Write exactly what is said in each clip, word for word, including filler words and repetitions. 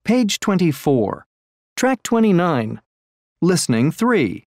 Page twenty-four. Track twenty-nine. Listening three.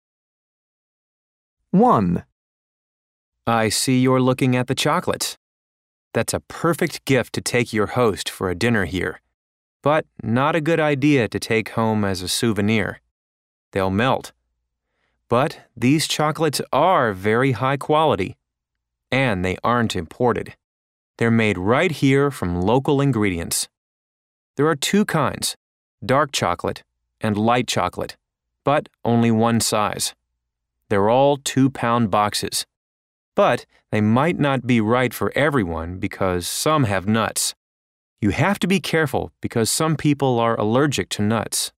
one. I see you're looking at the chocolates. That's a perfect gift to take your host for a dinner here, but not a good idea to take home as a souvenir. They'll melt. But these chocolates are very high quality, and they aren't imported. They're made right here from local ingredients. There are two kinds, dark chocolate and light chocolate, but only one size. They're all two-pound boxes. But they might not be right for everyone because some have nuts. You have to be careful because some people are allergic to nuts.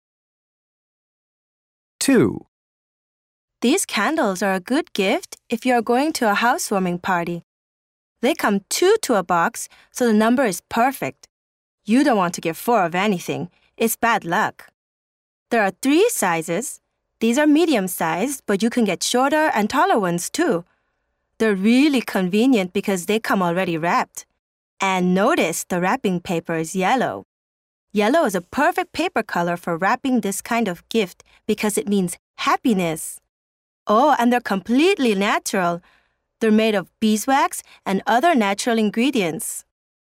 two. These candles are a good gift if you are going to a housewarming party. They come two to a box, so the number is perfect. You don't want to get four of anything. It's bad luck. There are three sizes. These are medium-sized, but you can get shorter and taller ones too. They're really convenient because they come already wrapped. And notice the wrapping paper is yellow. Yellow is a perfect paper color for wrapping this kind of gift because it means happiness. Oh, and they're completely natural. They're made of beeswax and other natural ingredients.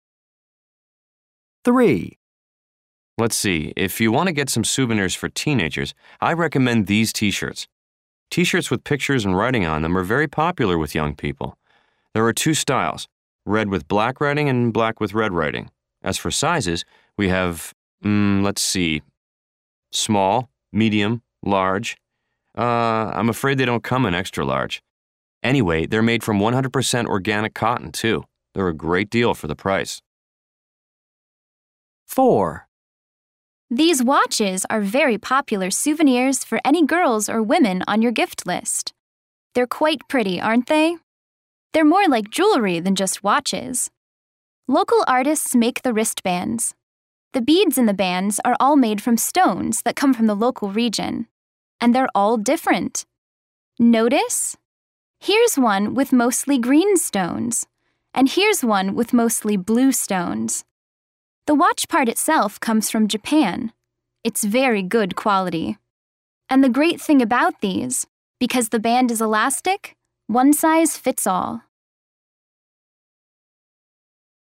three. Let's see, if you want to get some souvenirs for teenagers, I recommend these t-shirts. T-shirts with pictures and writing on them are very popular with young people. There are two styles, red with black writing and black with red writing. As for sizes, we have, mm, let's see, small, medium, large. Uh, I'm afraid they don't come in extra large. Anyway, they're made from one hundred percent organic cotton, too. They're a great deal for the price. four. These watches are very popular souvenirs for any girls or women on your gift list. They're quite pretty, aren't they? They're more like jewelry than just watches. Local artists make the wristbands. The beads in the bands are all made from stones that come from the local region. And they're all different. Notice? Here's one with mostly green stones, and here's one with mostly blue stones. The watch part itself comes from Japan. It's very good quality. And the great thing about these, because the band is elastic, one size fits all.